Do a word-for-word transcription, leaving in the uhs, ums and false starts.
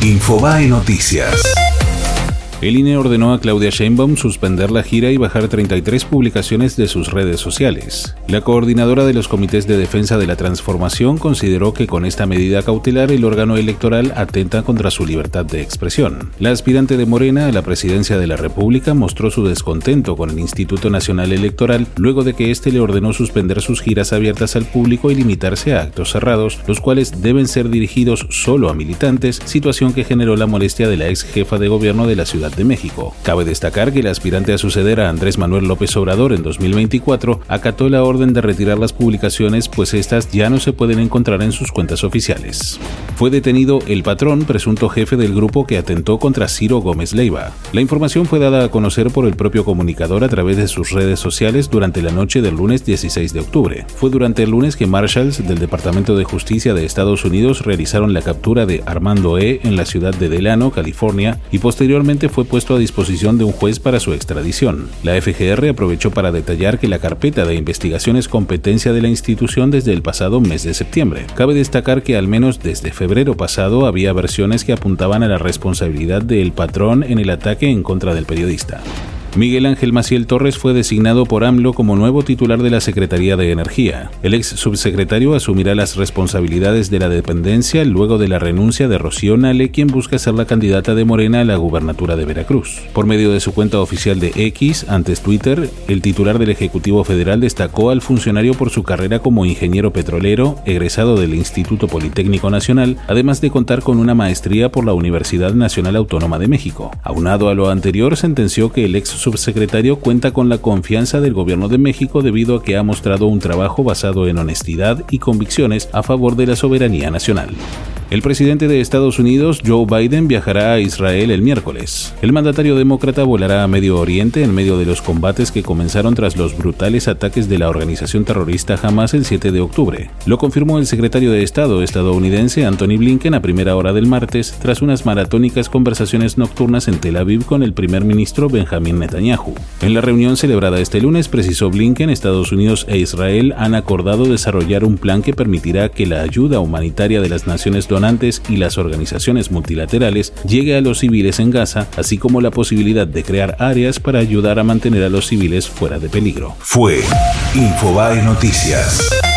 Infobae Noticias. El I N E ordenó a Claudia Sheinbaum suspender la gira y bajar treinta y tres publicaciones de sus redes sociales. La coordinadora de los comités de defensa de la transformación consideró que con esta medida cautelar el órgano electoral atenta contra su libertad de expresión. La aspirante de Morena a la presidencia de la República mostró su descontento con el Instituto Nacional Electoral luego de que éste le ordenó suspender sus giras abiertas al público y limitarse a actos cerrados, los cuales deben ser dirigidos solo a militantes, situación que generó la molestia de la ex jefa de gobierno de la Ciudad de México. Cabe destacar que el aspirante a suceder a Andrés Manuel López Obrador en dos mil veinticuatro acató la orden de retirar las publicaciones, pues estas ya no se pueden encontrar en sus cuentas oficiales. Fue detenido El Patrón, presunto jefe del grupo que atentó contra Ciro Gómez Leiva. La información fue dada a conocer por el propio comunicador a través de sus redes sociales durante la noche del lunes dieciséis de octubre. Fue durante el lunes que marshals del Departamento de Justicia de Estados Unidos realizaron la captura de Armando E. en la ciudad de Delano, California, y posteriormente fue puesto a disposición de un juez para su extradición. La F G R aprovechó para detallar que la carpeta de investigación es competencia de la institución desde el pasado mes de septiembre. Cabe destacar que al menos desde febrero pasado había versiones que apuntaban a la responsabilidad del Patrón en el ataque en contra del periodista. Miguel Ángel Maciel Torres fue designado por AMLO como nuevo titular de la Secretaría de Energía. El ex subsecretario asumirá las responsabilidades de la dependencia luego de la renuncia de Rocío Nale, quien busca ser la candidata de Morena a la gubernatura de Veracruz. Por medio de su cuenta oficial de X, antes Twitter, el titular del Ejecutivo Federal destacó al funcionario por su carrera como ingeniero petrolero, egresado del Instituto Politécnico Nacional, además de contar con una maestría por la Universidad Nacional Autónoma de México. Aunado a lo anterior, sentenció que el ex subsecretario cuenta con la confianza del Gobierno de México debido a que ha mostrado un trabajo basado en honestidad y convicciones a favor de la soberanía nacional. El presidente de Estados Unidos, Joe Biden, viajará a Israel el miércoles. El mandatario demócrata volará a Medio Oriente en medio de los combates que comenzaron tras los brutales ataques de la organización terrorista Hamas el siete de octubre. Lo confirmó el secretario de Estado estadounidense Antony Blinken a primera hora del martes, tras unas maratónicas conversaciones nocturnas en Tel Aviv con el primer ministro Benjamín Netanyahu. En la reunión celebrada este lunes, precisó Blinken, Estados Unidos e Israel han acordado desarrollar un plan que permitirá que la ayuda humanitaria de las naciones donantes y las organizaciones multilaterales llegue a los civiles en Gaza, así como la posibilidad de crear áreas para ayudar a mantener a los civiles fuera de peligro. Fue Infobae Noticias.